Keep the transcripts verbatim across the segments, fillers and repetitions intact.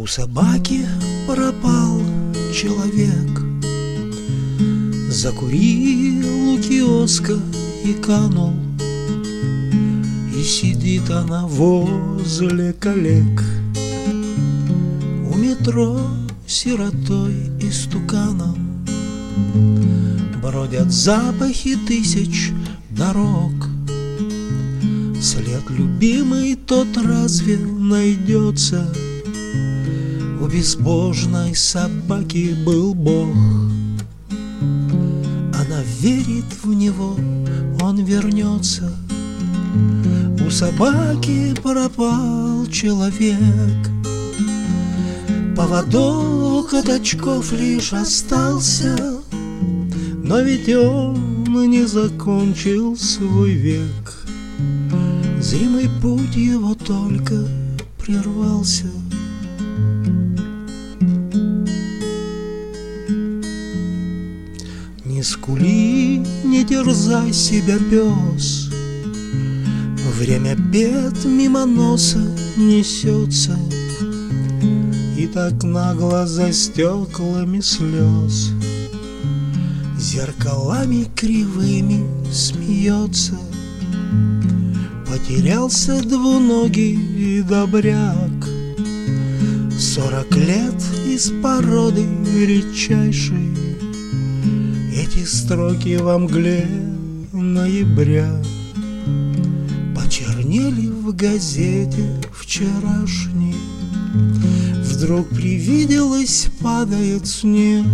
У собаки пропал человек, закурил у киоска и канул, и сидит она возле коллег у метро сиротой и стуканом. Бродят запахи тысяч дорог. След любимый тот разве найдется? У безбожной собаки был Бог. Она верит в него, он вернется. У собаки пропал человек. Поводок от очков лишь остался, но ведь он не закончил свой век. Зримый путь его только прервался. Не скули, не терзай себя, пес, время бед мимо носа несется, и так нагло за стеклами слез зеркалами кривыми смеется. Потерялся двуногий добряк, сорок лет из породы редчайшей. Эти строки во мгле ноября почернели в газете вчерашней. Вдруг привиделось, падает снег.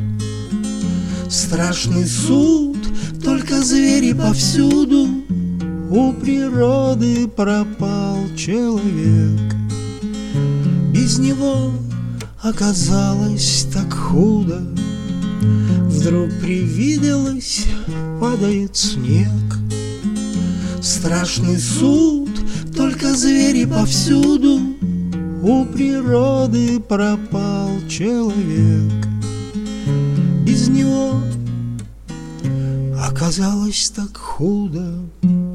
Страшный суд, только звери повсюду. У природы пропал человек. Без него оказалось так худо. Вдруг привиделось, падает снег. Страшный суд, только звери повсюду. У природы пропал человек. Без него оказалось так худо.